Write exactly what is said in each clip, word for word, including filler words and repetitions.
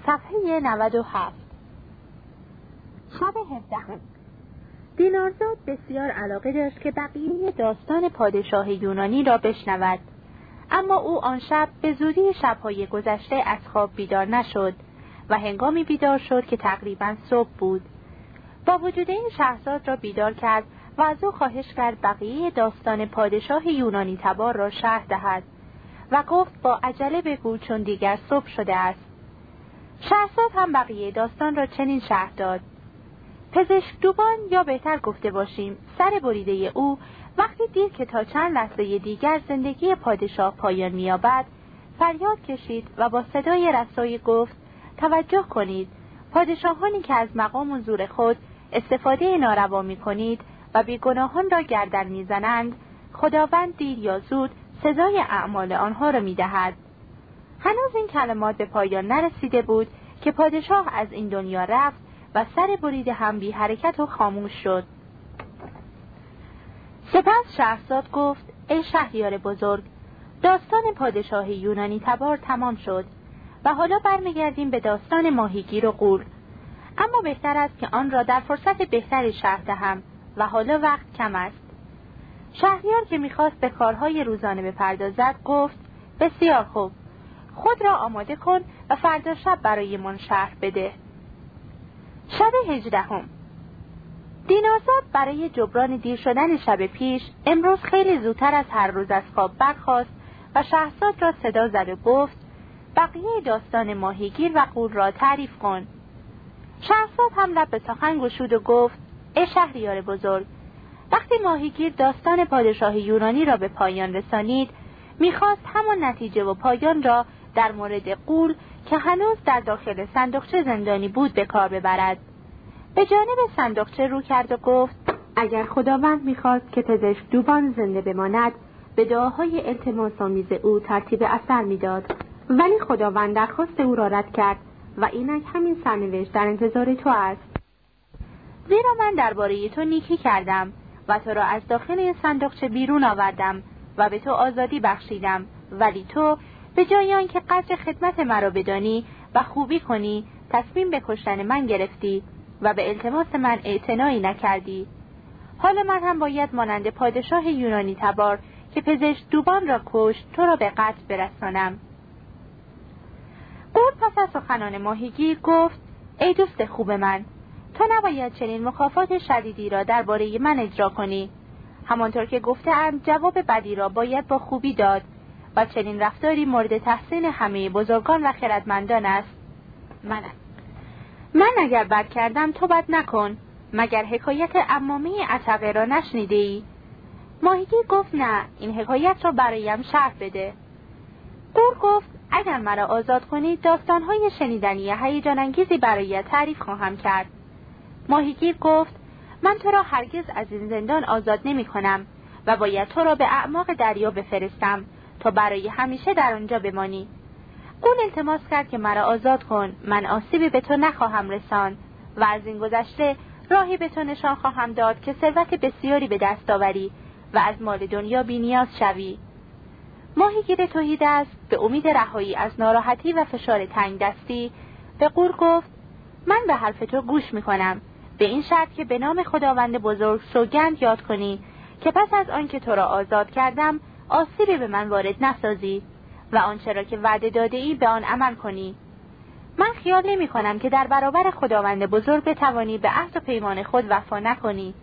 صفحه نود و هفت. شب هفدهم. دینارزاد بسیار علاقه داشت که بقیه داستان پادشاه یونانی را بشنود، اما او آن شب به زودی شب‌های گذشته از خواب بیدار نشد و هنگامی بیدار شد که تقریباً صبح بود. با وجود این شهرزاد را بیدار کرد و از او خواهش کرد بقیه داستان پادشاه یونانی تبار را شرح دهد و گفت با عجله بگو چون دیگر صبح شده است. شهرزاد هم بقیه داستان را چنین شرح داد: پزشک دوبان، یا بهتر گفته باشیم سر بریده او، وقتی دید که تا چند لحظه دیگر زندگی پادشاه پایان می‌یابد، فریاد کشید و با صدای رسایی گفت: توجه کنید، پادشاهانی که از مقام و زور خود استفاده ناروا می‌کنید و بیگناهان را گردن می‌زنند، خداوند دیر یا زود سزای اعمال آنها را می‌دهد. هنوز این کلمات به پایان نرسیده بود که پادشاه از این دنیا رفت و سر بریده هم بی حرکت و خاموش شد. سپس شهرزاد گفت: ای شهریار بزرگ، داستان پادشاه یونانی تبار تمام شد و حالا برمیگردیم به داستان ماهیگیر و غول، اما بهتر است که آن را در فرصت بهتری شرح دهم و حالا وقت کم است. شهریار که میخواست به کارهای روزانه بپردازد گفت: بسیار خوب، خود را آماده کن و فردا شب برای من شرح بده. شب هجدهم. دینارزاد برای جبران دیر شدن شب پیش امروز خیلی زودتر از هر روز از خواب برخاست و شهرزاد را صدا زد و گفت: بقیه داستان ماهیگیر و غول را تعریف کن. شهرزاد هم لب به سخن گشود و گفت: ای شهریار بزرگ، وقتی ماهیگیر داستان پادشاه یونانی را به پایان رسانید، میخواست همان نتیجه و پایان را در مورد غول که هنوز در داخل صندوقچه زندانی بود به کار ببرد. به جانب صندوقچه رو کرد و گفت: اگر خداوند میخواست که پزشک دوبان زنده بماند، به دعاهای التماس‌آمیز او ترتیب اثر میداد، ولی خداوند درخواست او را رد کرد و اینک همین سرنوشت در انتظار تو است. زیرا من درباره تو نیکی کردم و تو را از داخل صندوقچه بیرون آوردم و به تو آزادی بخشیدم، ولی تو به جای آنکه قدر خدمت مرا بدانی و خوبی کنی، تصمیم به کشتن من گرفتی و به التماس من اعتنایی نکردی. حالا من هم باید مانند پادشاه یونانی تبار که پزشک دوبان را کشت تو را به قتل برسانم. غول پس از سخنان ماهیگیر گفت: ای دوست خوب من، تو نباید چنین مکافات شدیدی را درباره من اجرا کنی. همانطور که گفته‌ام جواب بدی را باید با خوبی داد و چنین رفتاری مورد تحسین همه بزرگان و خردمندان است. من من اگر بد کردم تو بد نکن، مگر حکایت عمامه عتقه را نشنیده ای؟ ماهیگیر گفت: نه، این حکایت را برایم شرح بده. غول گفت: اگر مرا آزاد کنید داستانهای شنیدنی هیجان انگیزی برایت تعریف خواهم کرد. ماهیگیر گفت: من تو را هرگز از این زندان آزاد نمی کنم و باید تو را به اعماق دریا بفرستم تا برای همیشه در آنجا بمانی. غول التماس کرد که مرا آزاد کن، من آسیبی به تو نخواهم رساند و از این گذشته راهی به تو نشان خواهم داد که ثروت بسیاری به دست آوری و از مال دنیا بی نیاز شوی. ماهیگیر تهیدست به امید رهایی از ناراحتی و فشار تنگ دستی به غول گفت: من به حرف تو گوش میکنم، به این شرط که به نام خداوند بزرگ سوگند یاد کنی که پس از آن که تو را آزاد کردم آسیبی به من وارد نسازی و آنچه را که وعده داده ای به آن عمل کنی. من خیال نمی کنم که در برابر خداوند بزرگ بتوانی به عهد و پیمان خود وفا نکنی.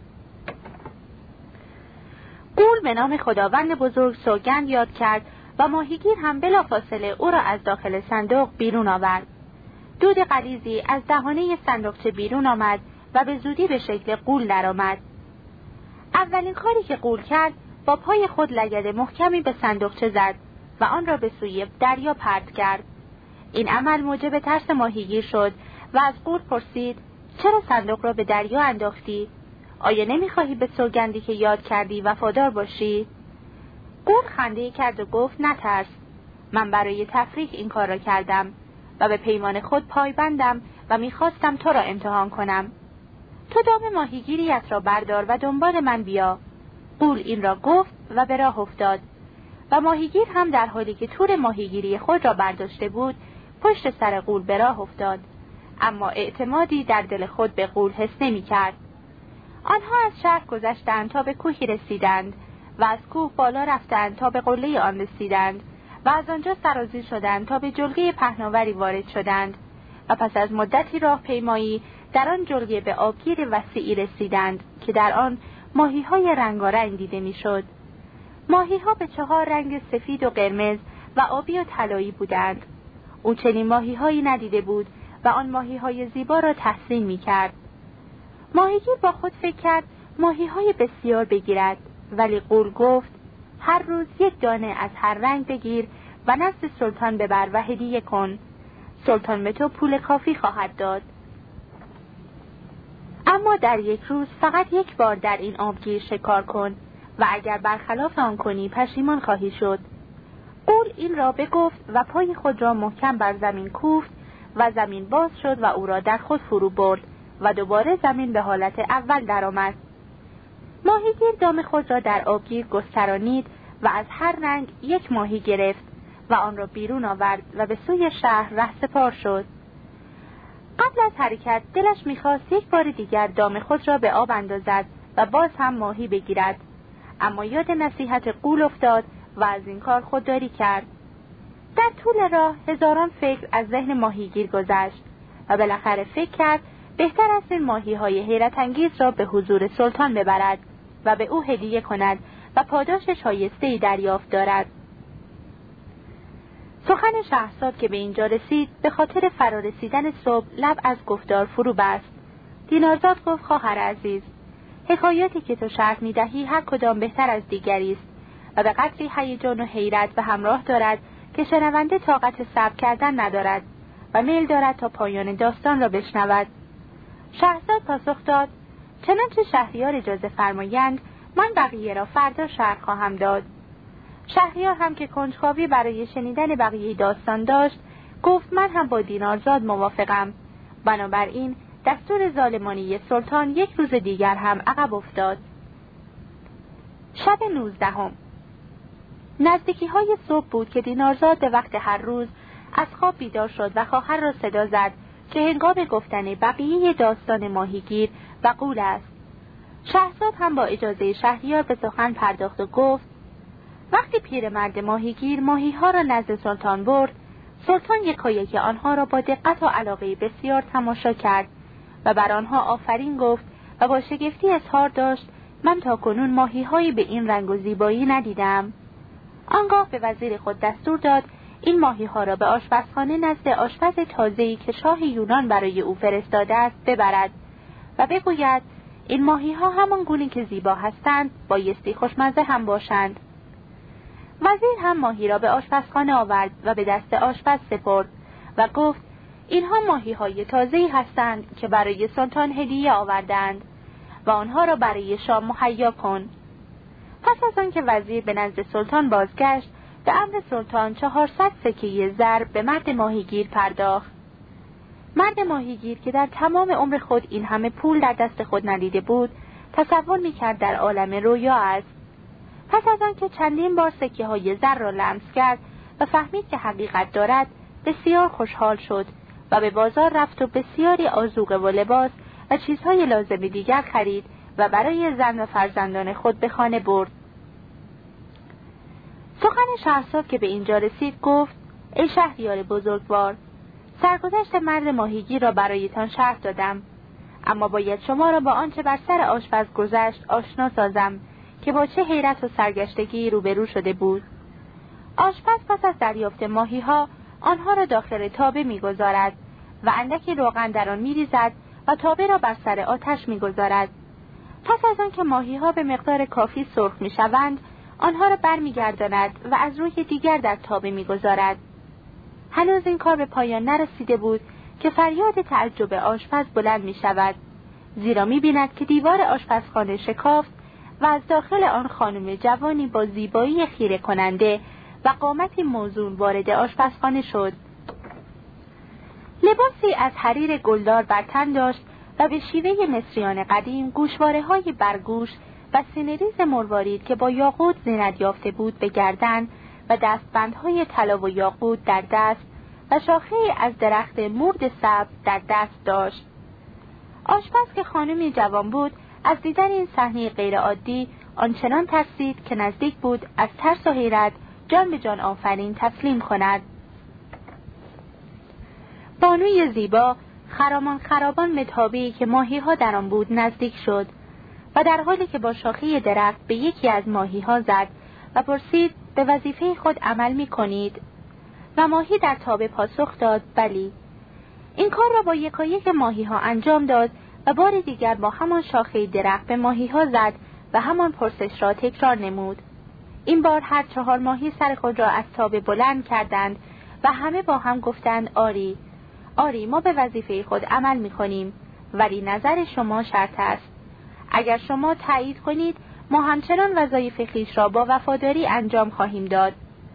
غول به نام خداوند بزرگ سوگند یاد کرد و ماهیگیر هم بلافاصله او را از داخل صندوق بیرون آورد. دود غلیظی از دهانه صندوقچه بیرون آمد و به زودی به شکل غول درآمد. اولین کاری که غول کرد با پای خود لگد محکمی به صندوقچه زد و آن را به سوی دریا پرت کرد. این عمل موجب ترس ماهیگیر شد و از غول پرسید: چرا صندوق را به دریا انداختی؟ آیا نمیخواهی به سوگندی که یاد کردی وفادار باشی؟ غول خنده‌ای کرد و گفت: نترس، من برای تفریح این کار را کردم و به پیمان خود پایبندم و میخواستم تو را امتحان کنم. تو دام ماهیگیریت را بردار و دنبال من بیا. غول این را گفت و به راه افتاد و ماهیگیر هم در حالی که تور ماهیگیری خود را برداشته بود پشت سر غول به راه افتاد، اما اعتمادی در دل خود به غول حس نمی کرد. آنها از شهر گذشتند تا به کوهی رسیدند و از کوه بالا رفتند تا به قله آن رسیدند و از آنجا سرازیر شدند تا به جلگه پهناوری وارد شدند و پس از مدتی راه پیمایی در آن جلگه به آبگیر وسیعی رسیدند که در آن ماهی‌های رنگارنگ دیده می‌شد. ماهی‌ها به چهار رنگ سفید و قرمز و آبی و طلایی بودند. او چنین ماهی‌هایی ندیده بود و آن ماهی‌های زیبا را تحسین می‌کرد. ماهیگیر با خود فکر کرد ماهی‌های بسیار بگیرد، ولی غول گفت هر روز یک دانه از هر رنگ بگیر و نزد سلطان ببر و هدیه کن. سلطان به تو پول کافی خواهد داد. اما در یک روز فقط یک بار در این آبگیر شکار کن و اگر برخلاف آن کنی پشیمان خواهی شد. غول این را بگفت و پای خود را محکم بر زمین کوفت و زمین باز شد و او را در خود فرو برد و دوباره زمین به حالت اول درآمد. ماهیگیر دام خود را در آبگیر گسترانید و از هر رنگ یک ماهی گرفت و آن را بیرون آورد و به سوی شهر رهسپار شد. قبل از حرکت دلش می‌خواست یک بار دیگر دام خود را به آب اندازد و باز هم ماهی بگیرد، اما یاد نصیحت غول افتاد و از این کار خودداری کرد. در طول راه هزاران فکر از ذهن ماهیگیر گذشت و بالاخره فکر کرد بهتر است این ماهی‌های حیرت انگیز را به حضور سلطان ببرد و به او هدیه کند و پاداش شایسته‌ای دریافت دارد. سخن شهرزاد که به اینجا رسید به خاطر فرارسیدن صبح لب از گفتار فرو بست. دینارزاد گفت خواهر عزیز، حکایاتی که تو شرح می‌دهی هر کدام بهتر از دیگری است و به قدری هیجان و حیرت به همراه دارد که شنونده طاقت صبر کردن ندارد و میل دارد تا پایان داستان را بشنود. شهرزاد پاسخ داد چنانچه شهریار اجازه فرمایند من بقیه را فردا شرح خواهم داد. شهریار هم که کنجکاوی برای شنیدن بقیه داستان داشت گفت من هم با دینارزاد موافقم. بنابراین دستور ظالمانه سلطان یک روز دیگر هم عقب افتاد. شب نوزدهم نزدیکی های صبح بود که دینارزاد به وقت هر روز از خواب بیدار شد و خواهر را صدا زد که هنگام گفتن بقیه داستان ماهیگیر و غول است. شهرزاد هم با اجازه شهریار به سخن پرداخت و گفت وقتی پیرمرد ماهیگیر ماهی‌ها را نزد سلطان برد، سلطان یکایک آنها را با دقت و علاقه بسیار تماشا کرد و بر آنها آفرین گفت و با شگفتی اظهار داشت من تاکنون ماهی‌هایی به این رنگ و زیبایی ندیدم. آنگاه به وزیر خود دستور داد این ماهی‌ها را به آشپزخانه نزد آشپز تازه‌ای که شاه یونان برای او فرستاده است ببرد و بگوید این ماهی‌ها همان گونه که زیبا هستند بایستی خوشمزه هم باشند. وزیر هم ماهی را به آشپزخانه آورد و به دست آشپز سپرد و گفت اینها ماهی‌های تازه‌ای هستند که برای سلطان هدیه آوردند و آنها را برای شام مهیا کن. پس از آن که وزیر به نزد سلطان بازگشت به امر سلطان چهارصد سکه زر به مرد ماهیگیر پرداخت. مرد ماهیگیر که در تمام عمر خود این همه پول در دست خود ندیده بود تصور می‌کرد در عالم رویا است. پس از آن که چندین بار سکه های زر را لمس کرد و فهمید که حقیقت دارد بسیار خوشحال شد و به بازار رفت و بسیاری آذوقه و لباس و چیزهای لازم دیگر خرید و برای زن و فرزندان خود به خانه برد. سخن شهرزاد که به اینجا رسید گفت ای شهریار بزرگوار، سرگذشت مرد ماهیگیر را برایتان شرح دادم، اما باید شما را با آنچه بر سر آشپز گذشت آشنا سازم که با چه حیرت و سرگشتگی روبرو شده بود. آشپز پس از دریافت ماهی‌ها آنها را داخل تابه می‌گذارد و اندکی روغن در آن می‌ریزد و تابه را بر سر آتش می‌گذارد. پس از آن که ماهی‌ها به مقدار کافی سرخ می‌شوند آنها را برمیگرداند و از روی دیگر در تابه می‌گذارد. هنوز این کار به پایان نرسیده بود که فریاد تعجب آشپز بلند می‌شود، زیرا می‌بیند که دیوار آشپزخانه شکافت و از داخل آن خانم جوانی با زیبایی خیره کننده و قامتی موزون وارد آشپزخانه شد. لباسی از حریر گلدار بر تن داشت و به شیوه مصریان قدیم گوشواره‌های برگوش و سینه‌ریز مروارید که با یاقوت زینت یافته بود به گردن و دستبندهای طلا و یاقوت در دست و شاخه از درخت مورد سبز در دست داشت. آشپز که خانمی جوان بود، از دیدن این صحنه غیرعادی آنچنان ترسید که نزدیک بود از ترس و حیرت جان به جان آفرین تسلیم کند. بانوی زیبا خرامان خرابان به تابه‌ای که ماهی‌ها در آن بود نزدیک شد و در حالی که با شاخه درخت به یکی از ماهی‌ها زد و پرسید به وظیفه خود عمل می‌کنید؟ و ماهی در تابه پاسخ داد بلی. این کار را با یکایک ماهی‌ها انجام داد و بار دیگر با همان شاخه درخت به ماهی‌ها زد و همان پرسش را تکرار نمود. این بار هر چهار ماهی سر خود را از تابه بلند کردند و همه با هم گفتند آری، آری ما به وظیفه خود عمل می‌کنیم، ولی نظر شما شرط است. اگر شما تایید کنید ما همچنان وظایف خویش را با وفاداری انجام خواهیم داد.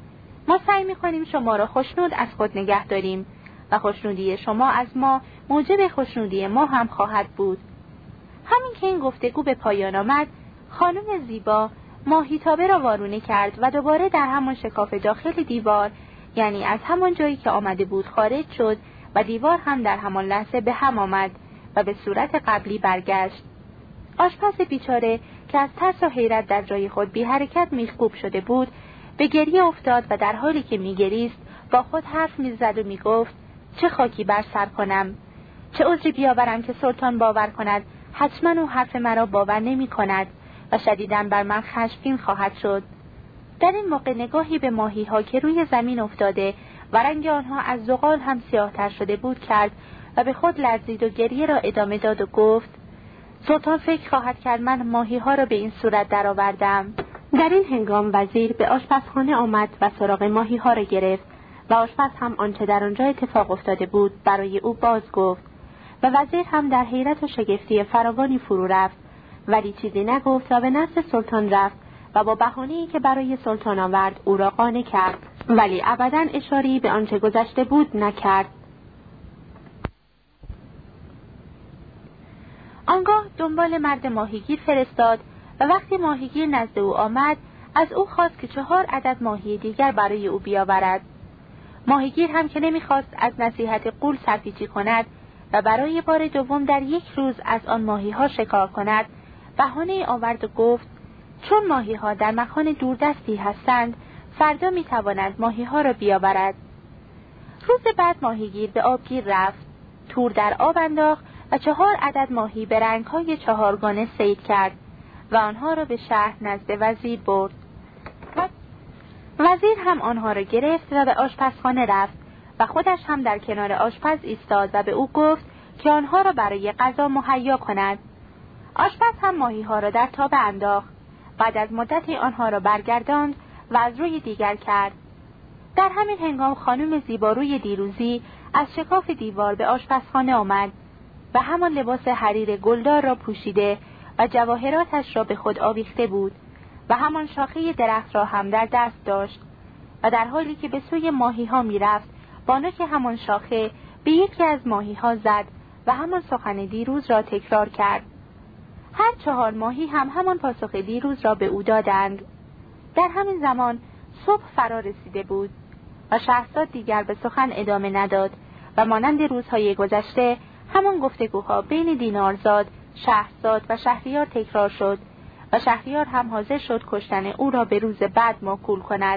ما سعی می‌کنیم شما را خوشنود از خود نگه داریم و خوشنودی شما از ما موجب خوشنودی ما هم خواهد بود. همین که این گفتگو به پایان آمد، خانم زیبا ماهی تابه را وارونه کرد و دوباره در همان شکاف داخل دیوار، یعنی از همان جایی که آمده بود خارج شد و دیوار هم در همان لحظه به هم آمد و به صورت قبلی برگشت. آشپز بیچاره که از ترس و حیرت در جای خود بی حرکت میخکوب شده بود، به گریه افتاد و در حالی که میگریست با خود حرف میزد و میگفت چه خاکی بر سر کنم، چه عذری بیاورم که سلطان باور کند حتما او حرف مرا باور نمی کند و شدیداً بر من خشمگین خواهد شد. در این موقع نگاهی به ماهی ها که روی زمین افتاده و رنگ آنها از زغال هم سیاه‌تر شده بود کرد و به خود لرزید و گریه را ادامه داد و گفت سلطان فکر خواهد کرد من ماهی ها را به این صورت درآوردم. در این هنگام وزیر به آشپزخانه آمد و سراغ ماهی ها را گرفت و آشپز هم آنچه در آنجا اتفاق افتاده بود برای او باز گفت و وزیر هم در حیرت و شگفتی فراوانی فرو رفت، ولی چیزی نگفت و به نزد سلطان رفت و با بهانه‌ای که برای سلطان آورد او را قانع کرد، ولی ابداً اشاره‌ای به آنچه گذشته بود نکرد. آنگاه دنبال مرد ماهیگیر فرستاد و وقتی ماهیگیر نزد او آمد از او خواست که چهار عدد ماهی دیگر برای او بیاورد. ماهیگیر هم که نمیخواست از نصیحت غول سرپیچی کند و برای بار دوم در یک روز از آن ماهی‌ها شکار کند، بهانه آورد و گفت چون ماهی‌ها در مکان دوردستی هستند فردا میتواند ماهی‌ها را بیاورد. روز بعد ماهیگیر به آبگیر رفت، تور در آب انداخت و چهار عدد ماهی به رنگ‌های چهارگانه صید کرد و آنها را به شهر نزد وزیر برد. وزیر هم آنها را گرفت و به آشپزخانه رفت و خودش هم در کنار آشپز ایستاد و به او گفت که آنها را برای غذا مهیا کند. آشپز هم ماهی‌ها را در تابه انداخت. بعد از مدتی آنها را برگرداند و از روی دیگر کرد. در همین هنگام خانم زیباروی دیروزی از شکاف دیوار به آشپزخانه آمد و همان لباس حریر گلدار را پوشیده و جواهراتش را به خود آویخته بود و همان شاخه درخت را هم در دست داشت و در حالی که به سوی ماهی‌ها می‌رفت با نوک همان شاخه به یکی از ماهی‌ها زد و همان سخن دیروز را تکرار کرد. هر چهار ماهی هم همان پاسخ دیروز را به او دادند. در همین زمان صبح فرا رسیده بود و شهرزاد دیگر به سخن ادامه نداد و مانند روزهای گذشته همان گفتگوها بین دینارزاد، شهرزاد و شهریار تکرار شد و شهریار هم حاضر شد کشتن او را به روز بعد موکول کند.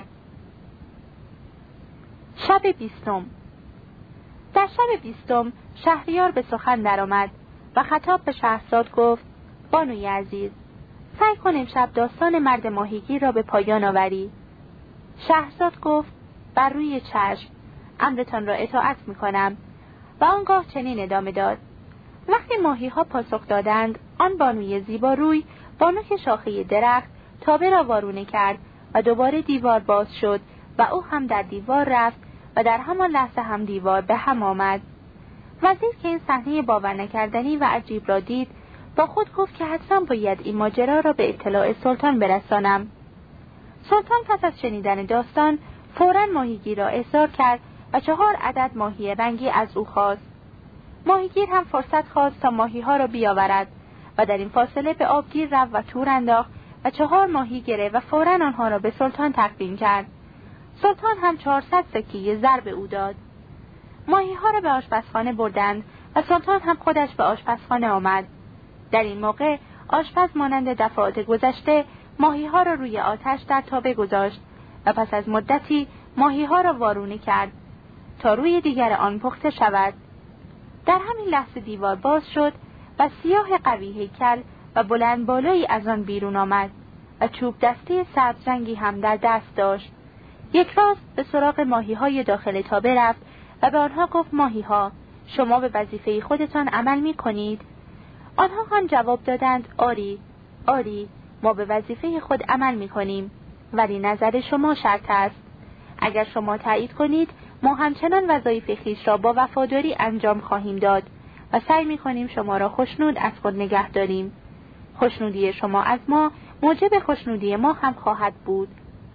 شب بیستم. در شب بیستم شهریار به سخن درآمد و خطاب به شهرزاد گفت بانوی عزیز، سعی کن امشب داستان مرد ماهیگیر را به پایان آوری. شهرزاد گفت بر روی چشم، امرتان را اطاعت میکنم و آنگاه چنین ادامه داد. وقتی ماهی‌ها پاسخ دادند آن بانوی زیباروی با نوک شاخه درخت تابه را وارونه کرد و دوباره دیوار باز شد و او هم در دیوار رفت و در همان لحظه هم دیوار به هم آمد. وزیر که این صحنه باور نکردنی و عجیب را دید با خود گفت که حتما باید این ماجرا را به اطلاع سلطان برسانم. سلطان پس از شنیدن داستان فوراً ماهیگیر را احضار کرد و چهار عدد ماهی رنگی از او خواست. ماهیگیر هم فرصت خواست تا ماهی‌ها را بیاورد و در این فاصله به آبگیر رفت و تور انداخت و چهار ماهی گرفت و فوراً آنها را به سلطان تقدیم کرد. سلطان هم چهارصد سکه زر به او داد. ماهی‌ها را به آشپزخانه بردند و سلطان هم خودش به آشپزخانه آمد. در این موقع آشپز مانند دفعات گذشته ماهی‌ها را روی آتش در تابه گذاشت و پس از مدتی ماهی‌ها را وارونه کرد تا روی دیگر آن پخته شود. در همین لحظه دیوار باز شد و سیاه قوی هیکل و بلند بالایی از آن بیرون آمد و چوب دستی سبز رنگی هم در دست داشت. یک راست به سراغ ماهی‌های داخل تابه رفت و به آنها گفت: ماهی‌ها، شما به وظیفه خودتان عمل می کنید؟ آنها هم جواب دادند: آری، آری، ما به وظیفه خود عمل می کنیم، ولی نظر شما شرط است. اگر شما تایید کنید ما همچنان وظایف خویش را با وفاداری انجام خواهیم داد و سعی می کنیم شما را خوشنود از خود نگه داریم. خوشنودی شما از ما موجب خوشنودی ما هم خواهد بود.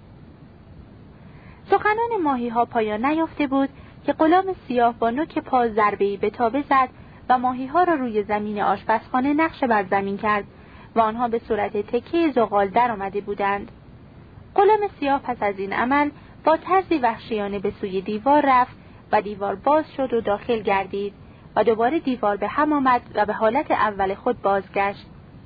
سخنان ماهی‌ها پایان نیافته بود که غلام سیاه با نوک پا ضربه‌ای به تابه زد و ماهی‌ها را روی زمین آشپزخانه نقش بر زمین کرد و آنها به صورت تکه زغال در آمده بودند. غلام سیاه پس از این عمل با طرزی وحشیانه به سوی دیوار رفت و دیوار باز شد و داخل گردید و دوباره دیوار به هم آمد و به حالت اول خود بازگشت.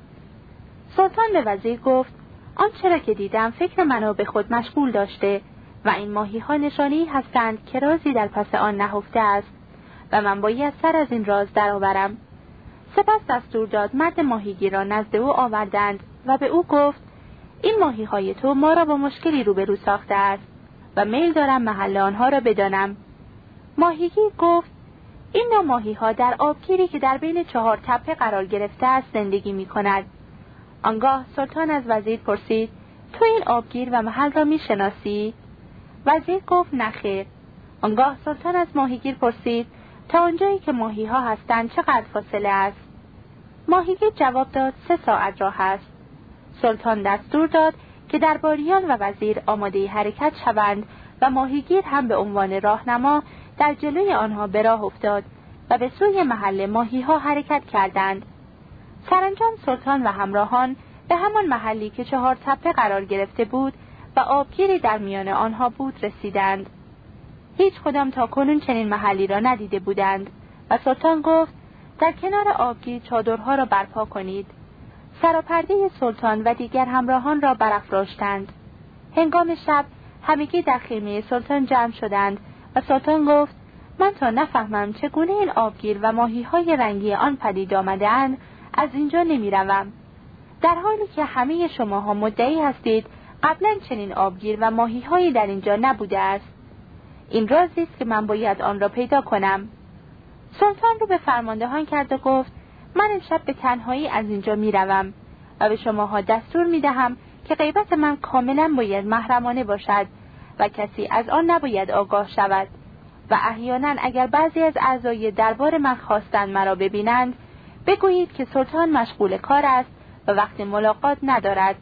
سلطان به وزیر گفت: آنچه را که دیدم فکر منو به خود مشغول داشته و این ماهی‌ها نشانه‌ای هستند که رازی در پس آن نهفته است و من باید سر از این راز درآورم. سپس دستور داد مرد ماهیگیر را نزد او آوردند و به او گفت: این ماهی‌های تو ما را با مشکلی روبرو ساخته است و میل دارم محل آنها را بدانم. ماهیگیر گفت: این نوع ماهی‌ها در آبگیری که در بین چهار تپه قرار گرفته است زندگی می‌کند. آنگاه سلطان از وزیر پرسید: تو این آبگیر و محل را می‌شناسی؟ وزیر گفت: نخیر. آنگاه سلطان از ماهیگیر پرسید: تا آنجایی که ماهی‌ها هستند چقدر فاصله است؟ ماهیگیر جواب داد: سه ساعت راه است. سلطان دستور داد که درباریان و وزیر آماده حرکت شوند و ماهیگیر هم به عنوان راهنما در جلوی آنها به راه افتاد و به سوی محل ماهی‌ها حرکت کردند. سرانجام سلطان و همراهان به همان محلی که چهار تپه قرار گرفته بود و آبگیری در میان آنها بود رسیدند. هیچ کدام تا کنون چنین محلی را ندیده بودند و سلطان گفت: در کنار آبگیر چادرها را برپا کنید. سراپرده سلطان و دیگر همراهان را برافراشتند. هنگام شب همگی در خیمه سلطان جمع شدند و سلطان گفت: من تا نفهمم چگونه این آبگیر و ماهی‌های رنگی آن پدید آمده‌اند از اینجا نمی‌روم. در حالی که همه شماها مدعی هستید قبلا چنین آبگیر و ماهی‌هایی در اینجا نبوده است. این رازی است که من باید آن را پیدا کنم. سلطان رو به فرماندهان کرد و گفت: من امشب به تنهایی از اینجا میروم و به شماها دستور میدهم که غیبت من کاملا باید محرمانه باشد و کسی از آن نباید آگاه شود و احیانا اگر بعضی از اعضای دربار من خواستند مرا ببینند بگویید که سلطان مشغول کار است و وقت ملاقات ندارد.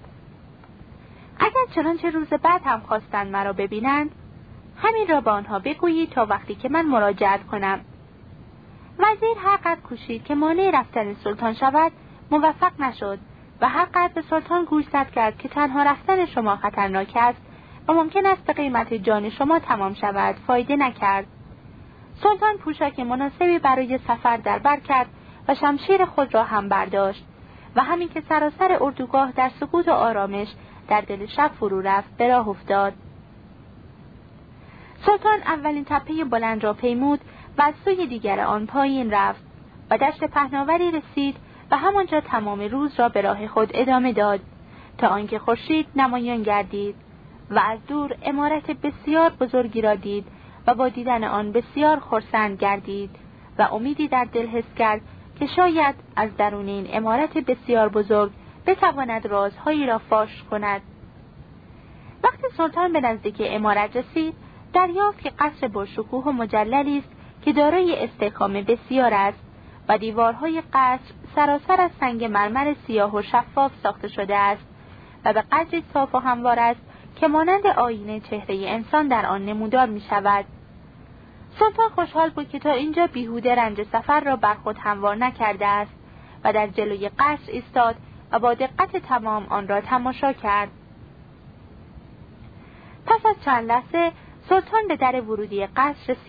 اگر چنانچه روز بعد هم خواستند مرا ببینند همین را به آنها بگویید تا وقتی که من مراجعت کنم. وزیر هر قدر کوشید که مانع رفتن سلطان شود موفق نشد و هر قدر به سلطان گوشزد کرد که تنها رفتن شما خطرناک است و ممکن است به قیمت جان شما تمام شود فایده نکرد. سلطان پوشاک مناسبی برای سفر در بر کرد و شمشیر خود را هم برداشت و همین که سراسر اردوگاه در سکوت و آرامش در دل شب فرو رفت به راه افتاد. سلطان اولین تپه بلند را پیمود و از سوی دیگر آن پایین رفت و دشت پهناوری رسید و همانجا تمام روز را به راه خود ادامه داد تا آنکه خورشید نمایان گردید و از دور عمارت بسیار بزرگی را دید و با دیدن آن بسیار خرسند گردید و امیدی در دل حس کرد که شاید از درون این عمارت بسیار بزرگ بتواند رازهایی را فاش کند. وقتی سلطان به نزدیک عمارت رسید دریافت که قصر باشکوه و مجللی است که دارای استحکام بسیار است و دیوارهای قصر سراسر از سنگ مرمر سیاه و شفاف ساخته شده است و به قدری صاف و هموار است که مانند آینه چهره انسان در آن نمودار می شود. سلطان خوشحال بود که تا اینجا بیهوده رنج سفر را بر خود هموار نکرده است و در جلوی قصر ایستاد و با دقت تمام آن را تماشا کرد. پس از چند لحظه سلطان به در ورودی قصر رسید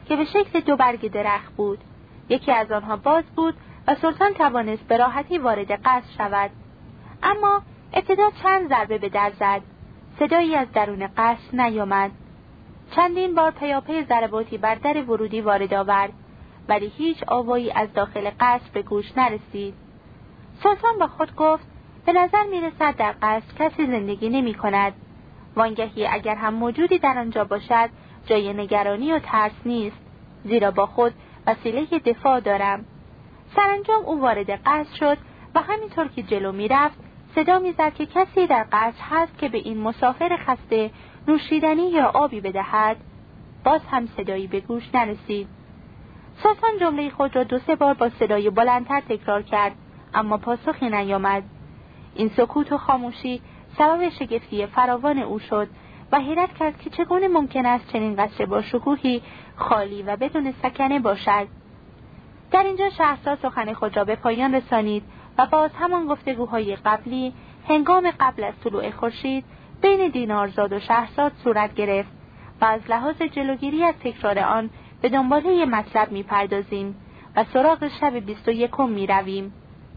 که به شکل دو برگ درخت بود. یکی از آنها باز بود و سلطان توانست به راحتی وارد قصر شود. اما ابتدا چند ضربه به در زد. صدایی از درون قصر نیامد. چندین بار پیاپی ضرباتی بر در ورودی وارد آورد، ولی هیچ آوایی از داخل قصر به گوش نرسید. سلطان با خود گفت به نظر میرسد در قصر کسی زندگی نمی کند. وانگهی اگر هم موجودی در آنجا باشد جای نگرانی و ترس نیست، زیرا با خود وسیله دفاع دارم. سرانجام او وارد قصر شد و همینطور که جلو می رفت صدا می زد که کسی در قصر هست که به این مسافر خسته نوشیدنی یا آبی بدهد. باز هم صدایی به گوش نرسید. سلطان جمله خود را دو سه بار با صدای بلندتر تکرار کرد، اما پاسخی نیامد. این سکوت و خاموشی سبب شگفتی فراوان او شد و حیرت کرد که چگونه ممکن است چنین قصر با شکوهی خالی و بدون سکنه باشد. در اینجا شهرزاد سخن خود را به پایان رسانید و باز همان گفتگوهای قبلی هنگام قبل از طلوع خورشید بین دینارزاد و شهرزاد صورت گرفت و از لحاظ جلوگیری از تکرار آن به دنباله مطلب می پردازیم و سراغ شب بیست و یکم می رویم.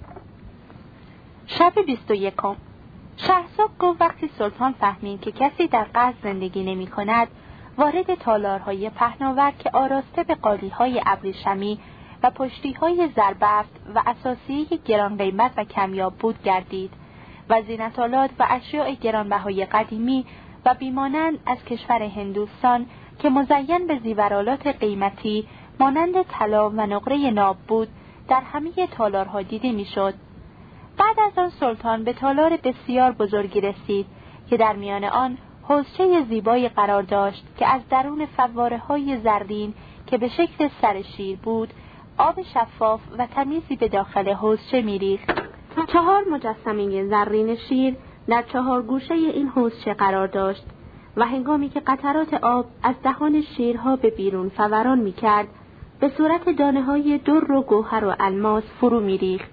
شب بیست و یکم. شهرزاد گفت وقتی سلطان فهمید که کسی در قصر زندگی نمی کند، وارد تالارهای پهناور که آراسته به قالیهای ابریشمی و پشتیهای زربفت و اساسیه گران قیمت و کمیاب بود گردید و زینت‌آلات و اشیاء گرانبهای قدیمی و بیمانند از کشور هندوستان که مزین به زیورآلات قیمتی مانند طلا و نقره ناب بود در همه تالارها دیده میشد. بعد از آن سلطان به تالار بسیار بزرگی رسید که در میان آن حوضچه زیبایی قرار داشت که از درون فواره‌های زرین که به شکل سر شیر بود آب شفاف و تمیزی به داخل حوضچه می‌ریخت. چهار مجسمه زرین شیر در چهار گوشه این حوضچه قرار داشت و هنگامی که قطرات آب از دهان شیرها به بیرون فوران می‌کرد به صورت دانه‌های در و گوهر و الماس فرو می‌ریخت.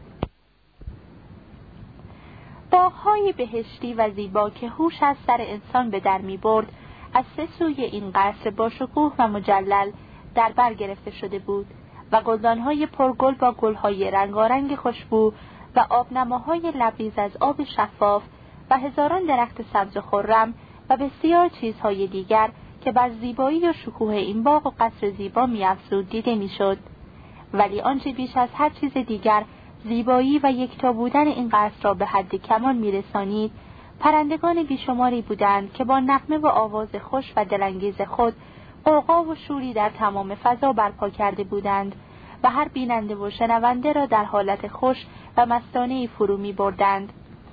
باغ‌های بهشتی و زیبا که هوش از سر انسان به در می‌برد از سه سوی این قصر با شکوه و مجلل در بر گرفته شده بود و گلدان‌های پرگل با گل‌های رنگارنگ خوشبو و آبنماهای لبریز از آب شفاف و هزاران درخت سبز خرم و بسیار چیزهای دیگر که بر زیبایی و شکوه این باغ و قصر زیبا می‌افزود دیده می‌شد. ولی آنچه بیش از هر چیز دیگر زیبایی و یکتا بودن این قصر را به حد کمال می‌رسانید، پرندگان بیشماری بودند که با نغمه و آواز خوش و دلانگیز خود غوغا و شوری در تمام فضا برپا کرده بودند و هر بیننده و شنونده را در حالت خوش و مستانه‌ای فرو می‌بردند.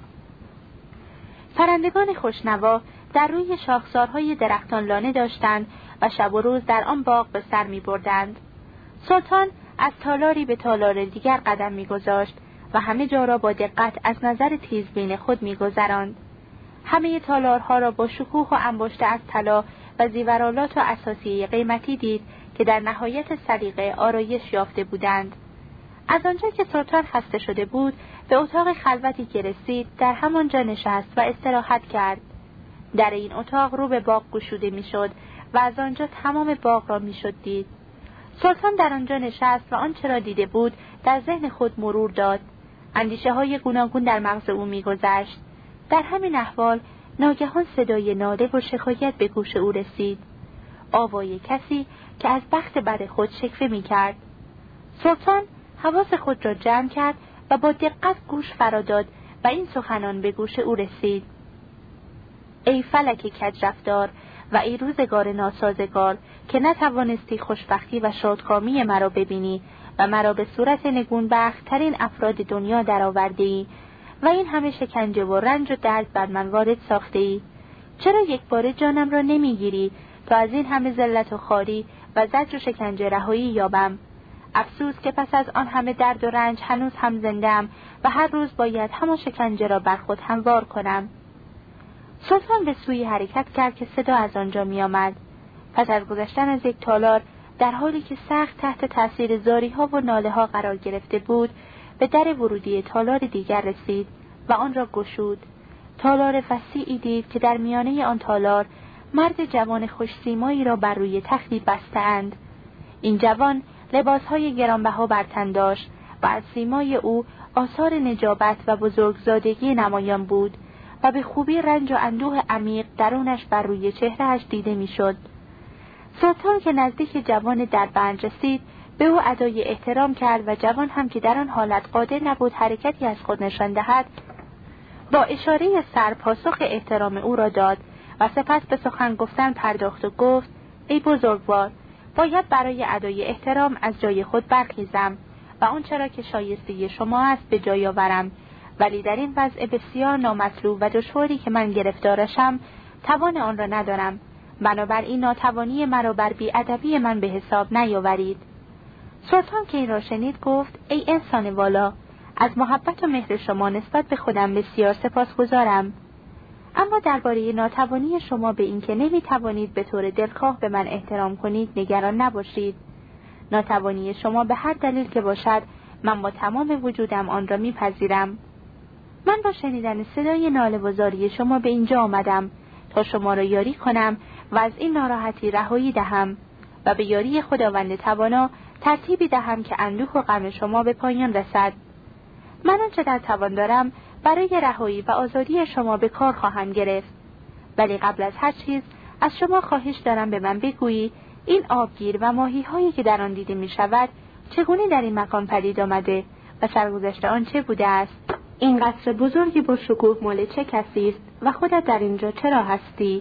پرندگان خوشنوا در روی شاخسارهای درختان لانه داشتند و شب و روز در آن باغ به سر می‌بردند. سلطان از تالاری به تالار دیگر قدم می‌گذاشت و همه جا را با دقت از نظر تیزبین خود می‌گذراند. همه تالارها را با شکوه و انباشته از طلا و زیورآلات و اساسیه قیمتی دید که در نهایت سلیقه آرایش یافته بودند. از آنجا که سلطان خسته شده بود به اتاق خلوتی که رسید در همانجا نشست و استراحت کرد. در این اتاق رو به باغ گشوده میشد و از آنجا تمام باغ را میشد دید. سلطان در آنجا نشست و آنچه را دیده بود در ذهن خود مرور داد. اندیشه های گوناگون در مغز او میگذشت. در همین احوال ناگهان صدای ناله و شکایت به گوش او رسید. آوای کسی که از بخت بد خود شکوه میکرد. سلطان حواس خود را جمع کرد و با دقت گوش فرا داد و این سخنان به گوش او رسید: ای فلک کج رفتار و ای روزگار ناسازگار که نتوانستی خوشبختی و شادکامی مرا ببینی و مرا به صورت نگونبخت ترین افراد دنیا درآورده‌ای و این همه شکنجه و رنج و درد بر من وارد ساخته‌ای. چرا یک بار جانم را نمیگیری تا از این همه ذلت و خواری و زجر و شکنجه رهایی یابم؟ افسوس که پس از آن همه درد و رنج هنوز هم زنده‌ام و هر روز باید همان شکنجه را بر خود هموار کنم. سلطان به سوی حرکت کرد که صدا از آنجا می آمد. پس از گذشتن از یک تالار در حالی که سخت تحت تاثیر زاری‌ها و ناله‌ها قرار گرفته بود به در ورودی تالار دیگر رسید و آن را گشود. تالار وسیعی دید که در میانه آن تالار مرد جوان خوش‌سیمایی را بر روی تختی بسته‌اند. این جوان لباسهای گرانبها بر تن داشت و از سیمای او آثار نجابت و بزرگزادگی نمایان بود و به خوبی رنج و اندوه عمیق درونش بر روی چهرهش دیده میشد. سلطان که نزدیک جوان دربند رسید، به او ادای احترام کرد و جوان هم که در آن حالت قادر نبود حرکتی از خود نشان دهد، با اشاره سر پاسخ احترام او را داد و سپس به سخن گفتن پرداخت و گفت: ای بزرگوار، باید برای ادای احترام از جای خود برخیزم و آن چرا که شایسته شما است به جای آورم، ولی در این وضع بسیار نامطلوب و دشواری که من گرفتارشم توان آن را ندارم، بنابراین ناتوانی مرا بر بی‌ادبی من به حساب نیاورید. سلطان که این را شنید گفت: ای انسان والا، از محبت و مهر شما نسبت به خودم بسیار سپاسگزارم، اما درباره ناتوانی شما به این که نمی توانید به طور دلخواه به من احترام کنید نگران نباشید. ناتوانی شما به هر دلیل که باشد من با تمام وجودم آن را میپذیرم. من با شنیدن صدای ناله و زاری شما به اینجا آمدم تا شما را یاری کنم و از این ناراحتی رهایی دهم و به یاری خداوند توانا ترتیبی دهم که اندوه و غم شما به پایان رسد. من آنچه در توان دارم برای رهایی و آزادی شما به کار خواهم گرفت، ولی قبل از هر چیز از شما خواهش دارم به من بگویی این آبگیر و ماهی هایی که در آن دیده می شود چگونه در این مکان پدید آمده و سرگذشت آن چه بوده است؟ این قصر بزرگی با شکوه مال چه کسی است و خودت در اینجا چرا هستی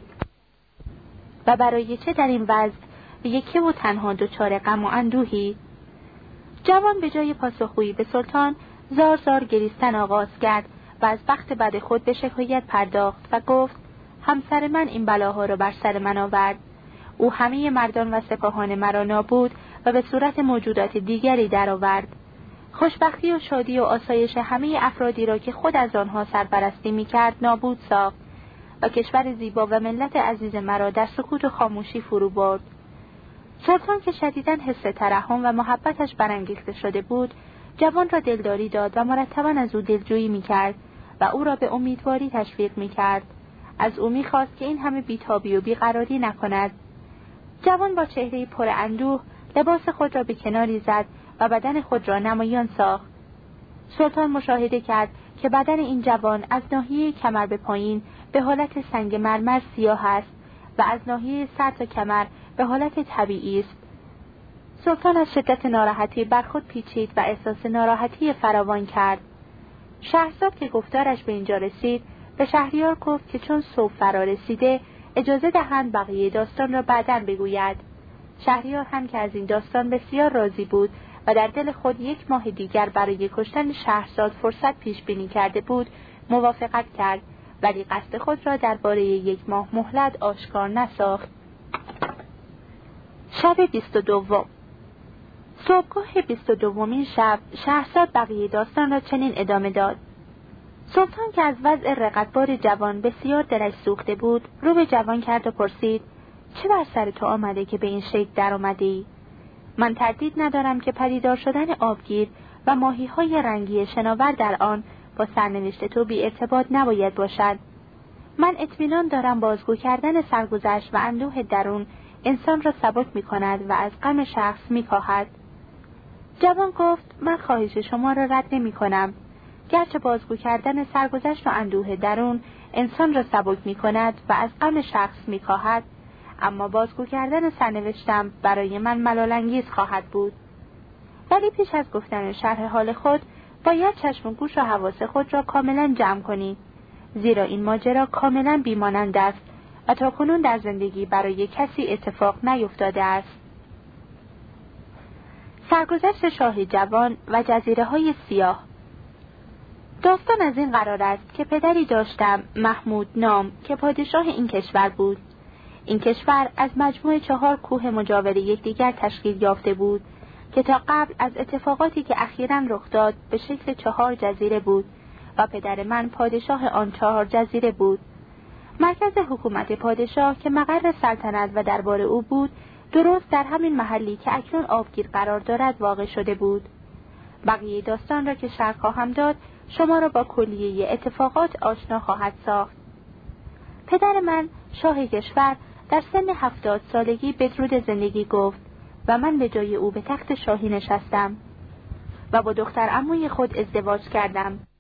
و برای چه در این وضع یکی و تنها دچار غم و اندوهی؟ جوان به جای پاسخگویی به سلطان زار زار گریستن آغاز کرد و از بخت بد خود به شکایت پرداخت و گفت: همسر من این بلاها را بر سر من آورد. او همه مردان و سپاهان مرا نابود و به صورت موجودات دیگری درآورد. خوشبختی و شادی و آسایش همه افرادی را که خود از آنها سرپرستی می‌کرد نابود ساخت و کشور زیبا و ملت عزیز مرا در سکوت و خاموشی فرو برد. سلطان که شدیداً حس ترحم و محبتش برانگیخته شده بود، جوان را دلداری داد و مرتباً از او دلجویی می‌کرد و او را به امیدواری تشویق می‌کرد. از او می‌خواست که این همه بی‌تابی و بیقراری نکند. جوان با چهره‌ای پر اندوه لباس خود را به کناری زد و بدن خود را نمایان ساخت. سلطان مشاهده کرد که بدن این جوان از ناحیه کمر به پایین به حالت سنگ مرمر سیاه است و از ناحیه سر تا کمر به حالت طبیعی است. سلطان از شدت ناراحتی بر خود پیچید و احساس ناراحتی فراوان کرد. شهرزاد که گفتارش به اینجا رسید به شهریار گفت که چون صبح فرا رسیده اجازه دهند بقیه داستان را بعداً بگوید. شهریار هم که از این داستان بسیار راضی بود و در دل خود یک ماه دیگر برای کشتن شهرزاد فرصت پیش بینی کرده بود موافقت کرد، ولی قصد خود را درباره یک ماه مهلت آشکار نساخت. شب بیست و دوم. صبحگاه بیست و دومین شب شهرزاد بقیه داستان را چنین ادامه داد: سلطان که از وضع رقتبار جوان بسیار دلش سوخته بود رو به جوان کرد و پرسید: چه بر سر تو آمده که به این شکل در آمدی؟ من تردید ندارم که پدیدار شدن آبگیر و ماهی‌های رنگی شناور در آن با سرنوشت تو بی ارتباط نباید باشد. من اطمینان دارم بازگو کردن سرگذشت و اندوه درون انسان را سبک می کند و از غم شخص می کاهد. جوان گفت: من خواهش شما را رد نمی کنم. گرچه بازگو کردن سرگذشت و اندوه درون انسان را سبک می کند و از غم شخص می کاهد، اما بازگو کردن سرنوشتم برای من ملال‌انگیز خواهد بود. ولی پیش از گفتن شرح حال خود باید چشم و گوش و حواس خود را کاملا جمع کنی، زیرا این ماجرا کاملا بیمانند است و تاکنون در زندگی برای کسی اتفاق نیفتاده است. سرگذشت شاه جوان و جزیره های سیاه. داستان از این قرار است که پدری داشتم محمود نام که پادشاه این کشور بود. این کشور از مجموع چهار کوه مجاور یکدیگر تشکیل یافته بود که تا قبل از اتفاقاتی که اخیراً رخ داد به شکل چهار جزیره بود و پدر من پادشاه آن چهار جزیره بود. مرکز حکومت پادشاه که مقر سلطنت و دربار او بود درست در همین محلی که اکنون آبگیر قرار دارد واقع شده بود. بقیه داستان را که شرح خواهم داد شما را با کلیه اتفاقات آشنا خواهد ساخت. پدر من شاه کشور در سن هفتاد سالگی بدرود زندگی گفت و من به جای او به تخت شاهی نشستم و با دختر عموی خود ازدواج کردم.